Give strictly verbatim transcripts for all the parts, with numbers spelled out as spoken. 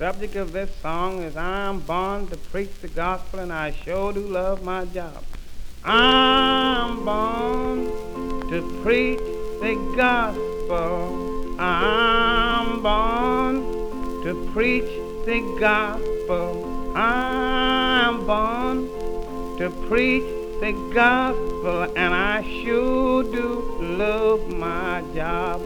subject of this song is I'm born to preach the gospel, and I sure do love my job. I'm born to preach the gospel. I'm born to preach the gospel. I'm born to preach the gospel, and I sure do love my job.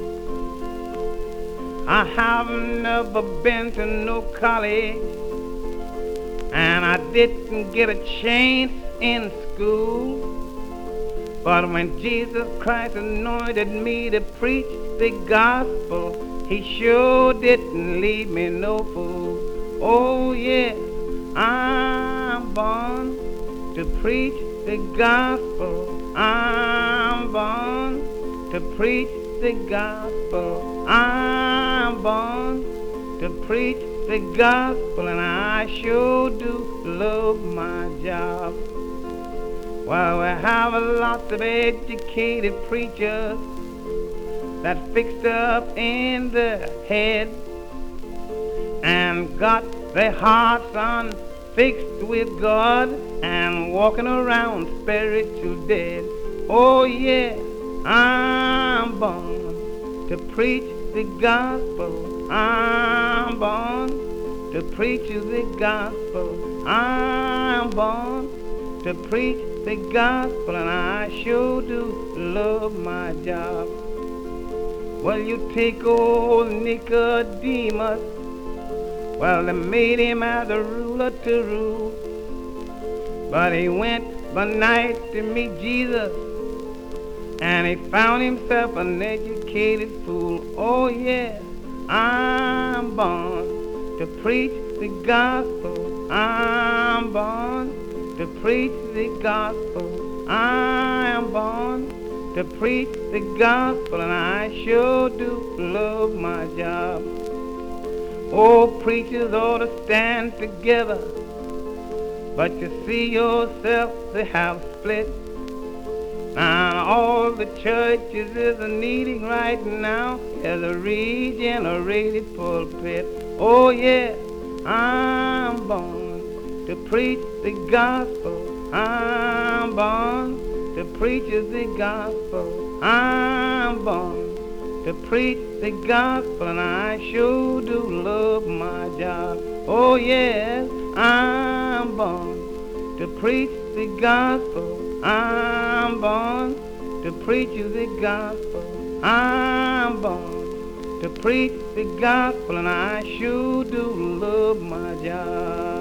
I have never been to no college, and I didn't get a chance in school. But when Jesus Christ anointed me to preach the gospel, he sure didn't leave me no fool. Oh yes, I'm born to preach the gospel. I'm born to preach the gospel. I'm born to preach the gospel, and I sure do love my job. Well, we have a lot of educated preachers that fixed up in the head and got their hearts unfixed with God and walking around spiritual dead. Oh yeah, I'm born to preach the gospel. I'm born to preach the gospel. I'm born to preach the gospel, and I sure do love my job. Well, you take old Nicodemus, well, they made him as a ruler to rule, but he went by night to meet Jesus, and he found himself an educated fool. Oh yeah, I'm born to preach the gospel. I'm born to preach the gospel. I'm born to preach the gospel, and I sure do love my job. Oh, preachers ought to stand together, but you see yourself, they have split. Now all the churches is needing right now is a regenerated pulpit. Oh yeah, I'm born to preach the gospel. I'm born to preach the gospel. I'm born to preach the gospel, and I sure do love my job. Oh yes, I'm born to preach the gospel. I'm born to preach the gospel. I'm born to preach the gospel, and I sure do love my job.